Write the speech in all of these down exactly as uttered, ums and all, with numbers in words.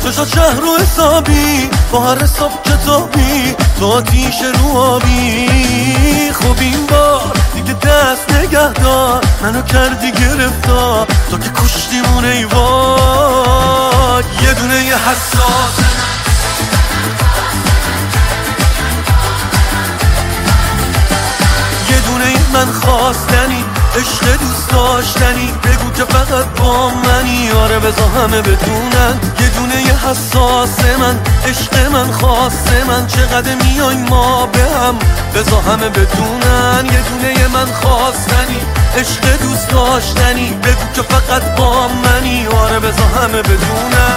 چشا شهر رو حسابی با هر حساب کتابی تو آتیش رو آبی. خب این بار دیگه دست نگه دار منو کردی گرفتار تو که کشتیمون ای وای. یه دونه یه حساس یه دونه من خواستنی عشق دوست داشتنی بگو که فقط با منی. آره بذار همه بدونن یه دونه یه حساس من عشق من خواست من چقدر میای ما به هم بذار همه بدونن یه دونه یه من خواستنی عشق دوست داشتنی بگو که فقط با منی. آره بذار همه بدونن.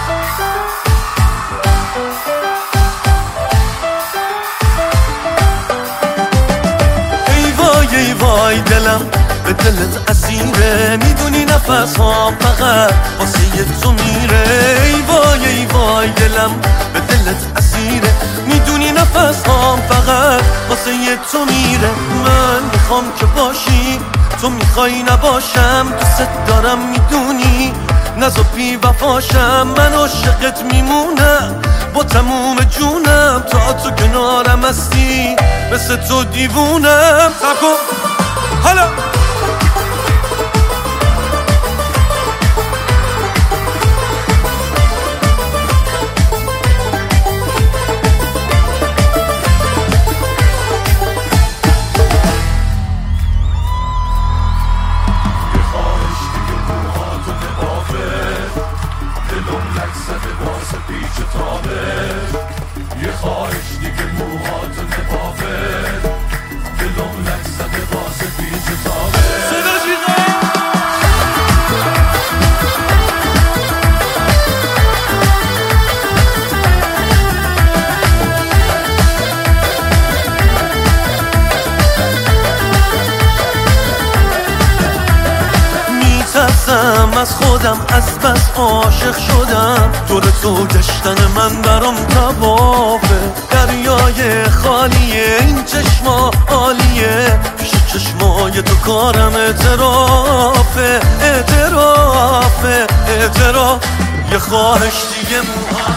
ای وای ای وای دلم به دلت اسیره میدونی نفس ها فقط واسه تو میره. ای وای ای وای دلم به دلت اسیره میدونی نفس ها فقط واسه تو میره. من میخوام که باشی تو میخوای نباشم دوست دارم میدونی نزا بی وفاشم من عاشقت میمونم با تموم جونم تا تو کنارم هستی مثل تو دیوونم. سب حالا یه خواهش دیگه موهات نبافه دلم لکسده واسه پیچ تابه. صدا جیغه میترسم از خودم از بس عاشق شدم دور تو گشتن من برام تبافه. دریای خالیه این چشما عالیه پیش چشمای تو کارم اعترافه اعترافه اعتراف. یه خواهش دیگه موها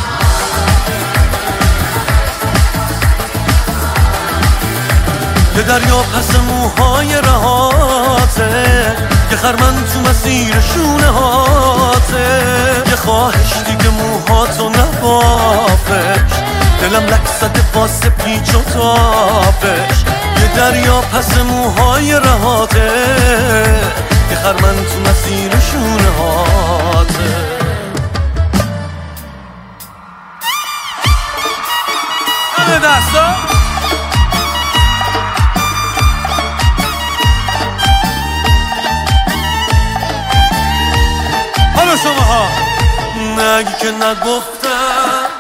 یه دریا پس موهای رهاته یه خرمن تو مسیر شونه هاته. یه خواهش دیگه موهاتو نبافش دلم لکسده واسه پیچ و تابش. یه دریا پس موهای رهاته یه خرمن تو مسیر شونه هاته. همه دستا شماها نگی که نگفتم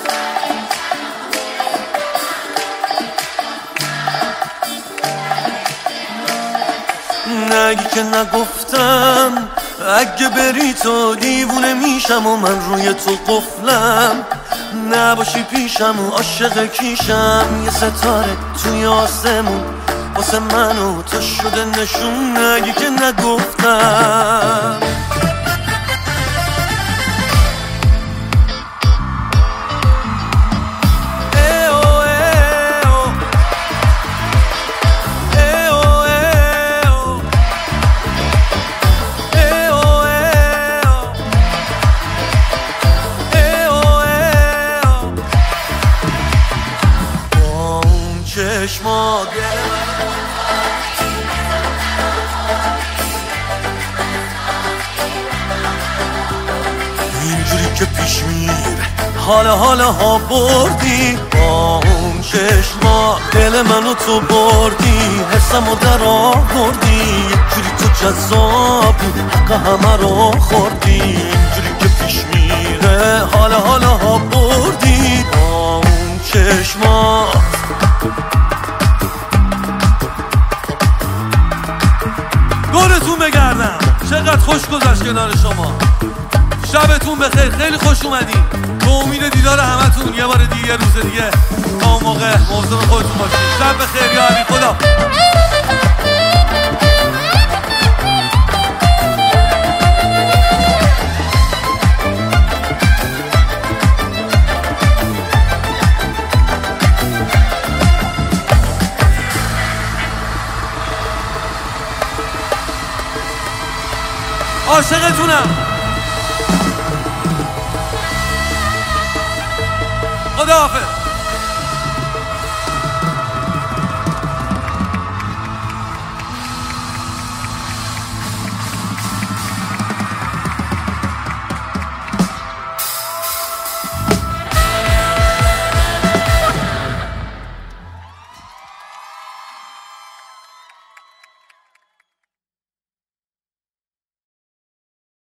نگی که نگفتم اگه بری تو دیوونه میشم و من روی تو قفلم نباشی پیشم و عاشق کیشم. یه ستاره توی آسمون واسه من و تو شده نشون نگی که نگفتم. چشما اینجوری که پیش میره حالا حالا ها بردی با اون چشما دل منو تو بردی حسمو در آوردی اینجوری تو جذابی حق همه رو خوردی. اینجوری که پیش میره حالا حالا ها بردی با اون چشما. دورتون بگردم چقدر خوش گذشت کنار شما. شبتون بخیر خیلی خوش اومدین. به امید دیدار همتون یه بار دیگه یه روز دیگه تا اون موقع مواظب خودتون باشید. شب بخیر یا علی خدا. عاشقتونم. خداحافظ.